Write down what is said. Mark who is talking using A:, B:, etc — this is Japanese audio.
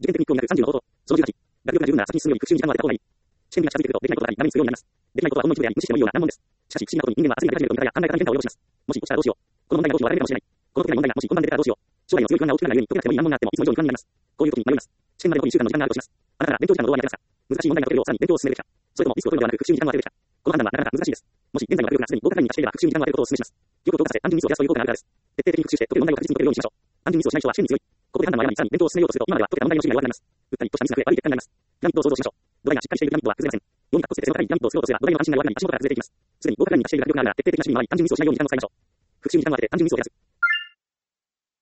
A: 受験的に興味なく30のこと。その18、学力が十分なら先に進むより復習に時間を当てた方がいい。試験日が近づいてくるとできないことがあり、画面にするようになります。できないことはほんの一部であり、無視してもいいような難問です。しかし、不思議なことに人間は熱いやり始めると見方や考え方に変化を要します。もし落ちたらどうしよう。この問題がどうしようを改めるかもしれない。この解けない問題がもし本番で出たらどうしよう。将来の強い不安が大きくなるように解けなくてもいい難問があってもいつも以上に不安になります。こういう時に迷います。試験まで残り2週間の時間があるとします。あなたなら勉強時間のどうやってますか。難しい問題が解けるようさらに勉強を進めるべきか。それともリスクを取るのではなく復習に時間を当てるべきか。この判断はなかなか難しいです。もし現在の学力がすでに合格ラインに達していれば復習に時間を当てることをお勧めします。記憶を動かさせ単純ミスを減らすという効果があるからです。徹底的に復習して解ける問題を確実に解けるようにしましょう。単純ミスをしない人は試験に強い。ここで判断を誤りさらに勉強を進めようとすると今までは解けた問題の種類が弱くなります。うっかりとしたミスが増え悪い結果になります。ピラミッドを想像しましょう。土台がしっかりしているピラミッドは崩れません。4に背の高いピラミッドを作ろうとすれば土台の関心が弱くなり足元が崩れていきます。すでに合格ラインに達している学力があるなら徹底的な試験に回り単純ミスをしないように時間を使いましょう。復習に時間を当てて単純ミスを減らす。